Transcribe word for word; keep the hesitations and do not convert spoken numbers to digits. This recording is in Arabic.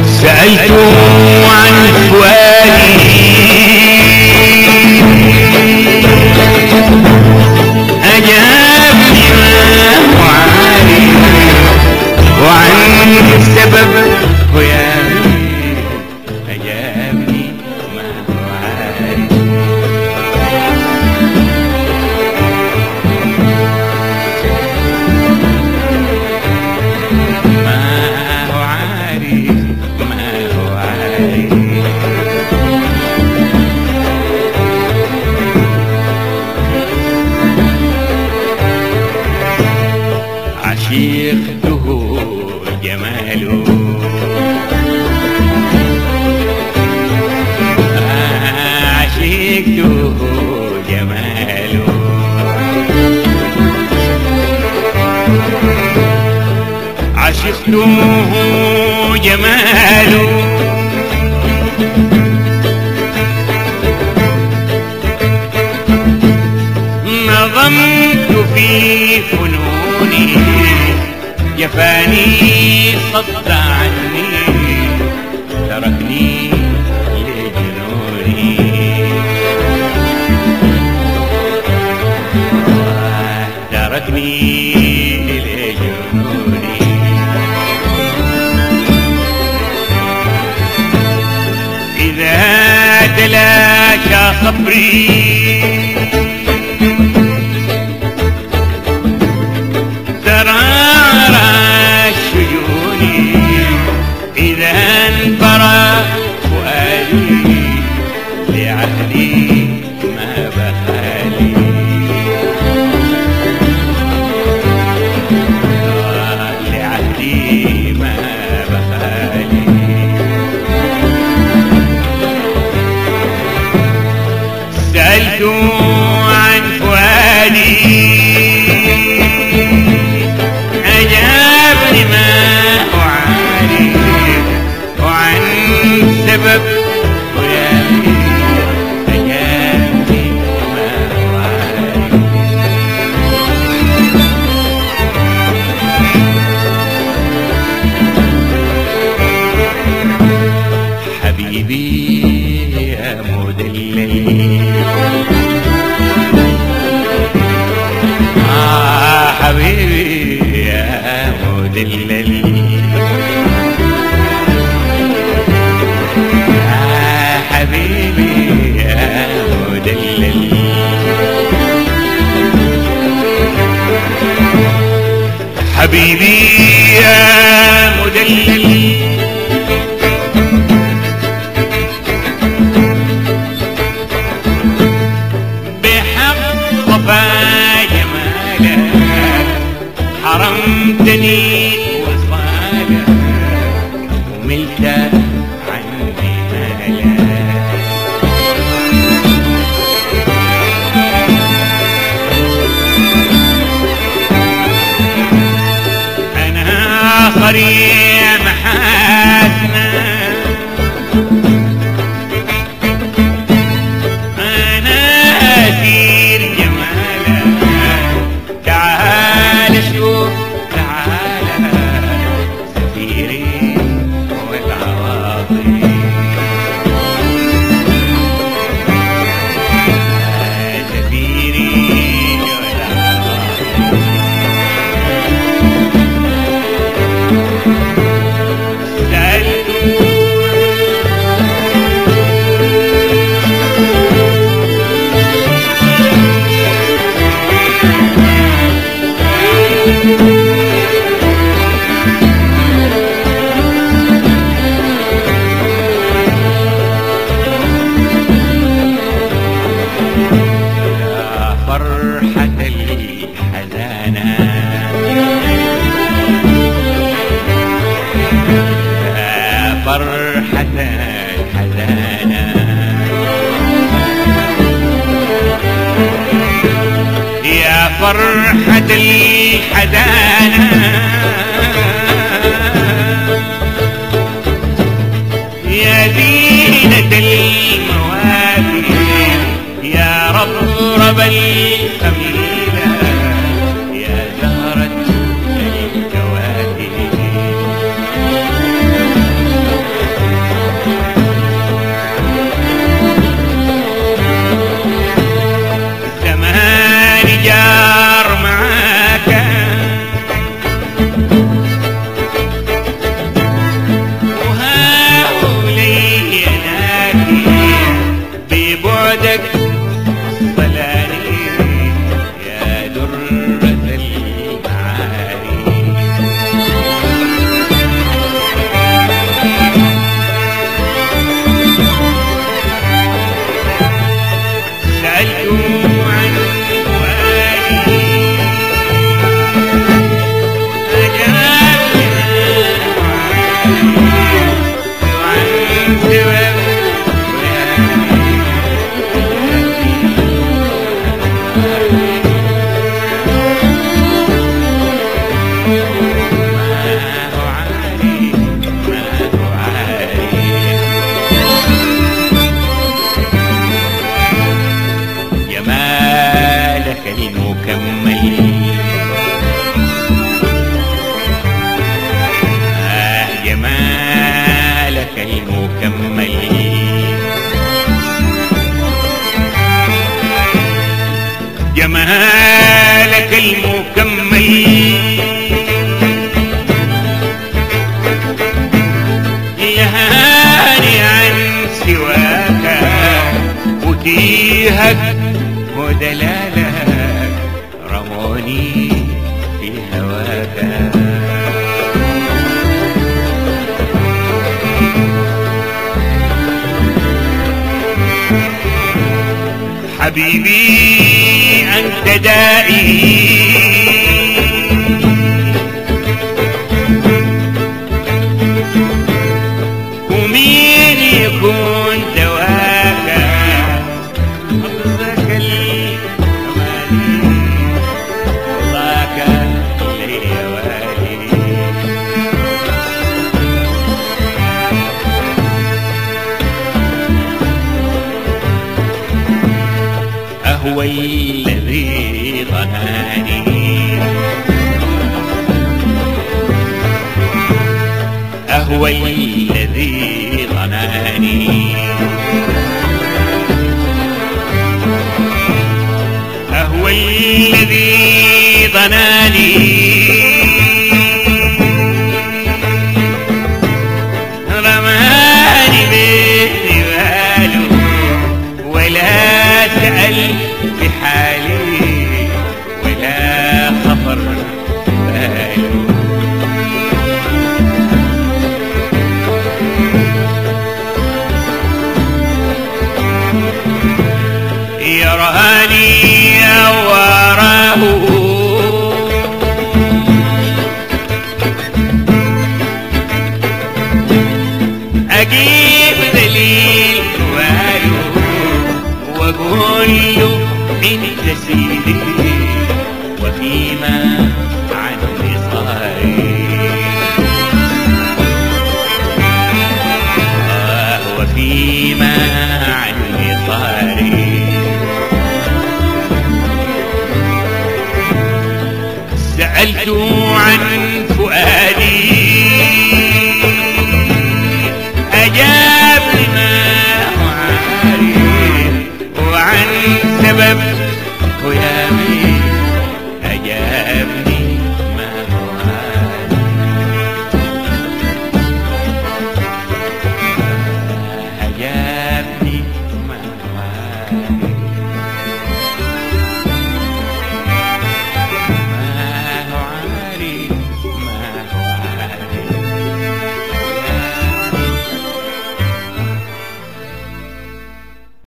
سألت عن فؤادي أجابني ما هو عارف، وعن سبب غيابي أجابني ما هو عارف. ما هو عارف ما هو عارف. عشقته جماله عشقته جماله عشقته جماله نظمت في فنوني جفاني صد عني تركني لجنوني تركني لجنوني. إذا تلاشى صبري إذا انبرى فؤادي لعهدي ما بخالي لعهدي ما بخالي. سألت عن فؤادي أجابني ما هو عارف، وعن سبب غيابي أجابني ما هو عارف. حبيبي يا مدلل آه حبيبي يا مدلل يا حبيبي يا مدلل حبيبي يا مدلل بحق وفا جمالك حرمتني وصالك وملت عني مالك. أنا صريع محاسنك أنا أسير جمالك. تعال شوف تعال سفيري والعواطف سفيري والعواطف. سألت فرحة الحزانة يا فرحة الحزانة يا فرحة الحزانة يا زينة المواكب يا رب الخميلة يا زهرة الكواكب. المكمل. آه جمالك المكمل. جمالك المكمل يهاني عن سواك وتيهك ودلالك رموني في هواك. حبيبي أنت دائي ومين يكون دواك حظك الأماني ضاك الليوالي. أهو الذي ظناني أهو الذي ظناني أهو الذي ظناني رماني بجباله ولا سأل في حالي ولا خطر باله. يراني وراه أجيب دليل واله وأقول له انت سيدي وفيما عني صاري. آه وفيما عني صاري. سألت عن